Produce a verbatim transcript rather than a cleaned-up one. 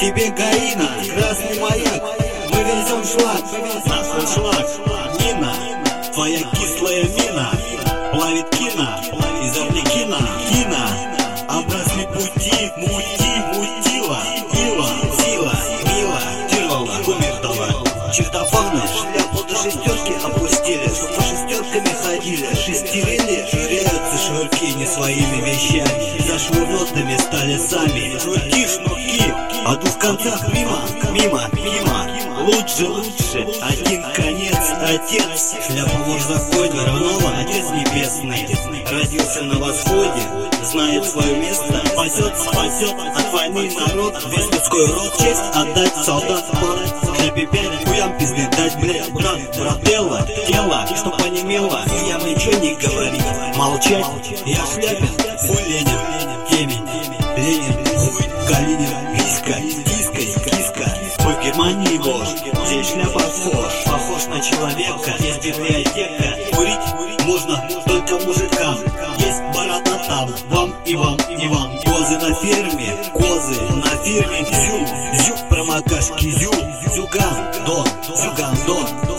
тебе гаина, красный маяк. Мы везем шлак, наш шлак. Нина, твоя кислая мина плавит кино из Арлекина. Кина, обросли пути, мути, мутила, ила, сила, мила, тяжела, умертала. Чертофаны, шляпу до шестерки опустили, чтоб по шестерками ходили. Шестерили, ширяются шнурки не своими вещами, зашвырнутыми стали сами. Шнурки, шнурки, о двух концах мимо, мимо, мимо. Лучше, лучше, один конец, отец. Шляпа муж законе, равнова, отец небесный. Родился на восходе, знает свое место. Спасет, спасет от войны народ, весь людской род. Честь отдать солдат, плат. Шляпе пять, хуям пизды дать, блядь. Брат, брат, тело, тело, чтоб онемело. Хуям ничего не говорить, молчать. Я Шляпин, хуй Ленин, темень, Ленин, хуй, Калинин, Виска, киска, киска. Хуй в Германии вож, здесь шляпа вхож. Похож на человека, есть библиотека. Курить можно только мужикам, есть борода там, вам и вам и вам. Козы на ферме, козы на ферме. Зю, зю, промокашки, зю, зюган, дон, зюган, дон.